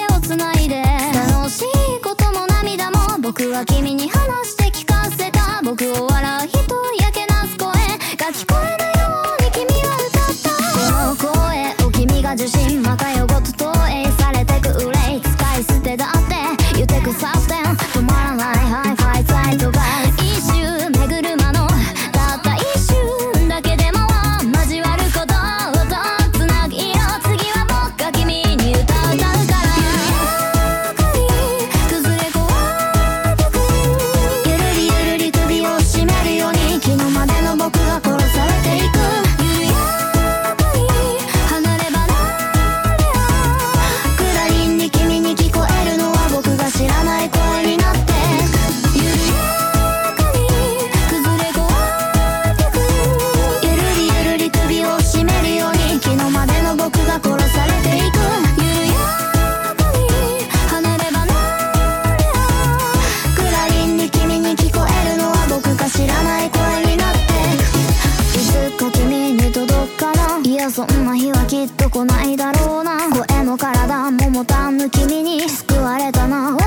をつないで、楽しいことも涙も僕は君に話して聞かせた。僕を笑う人やけなす声が聞こえるように君は歌った。この声を君が受信、また夜ごと投影されてく憂い、使い捨てだって言ってくサステン、止まらないハイファイサイトが一周巡る間のたった一瞬だけでも交わることとつなぎよ。次は僕が君に歌うから崩れ壊れてく、ゆるりゆるり首を絞めるように昨日までの僕が殺されていく。緩やかに離れ離れよ、クラリンに君に聞こえるのは僕が知らない声になって、緩やかに崩れ壊れてく、ゆるりゆるり首を絞めるように昨日までの僕が殺されていく。緩やかに離れ離れよ、クラリンに君に聞こえるのは僕が知らない声になって、いつか君に届くかな。いやそんな日はきっと来ないだろうな。声の体も持たぬ君に救われたな。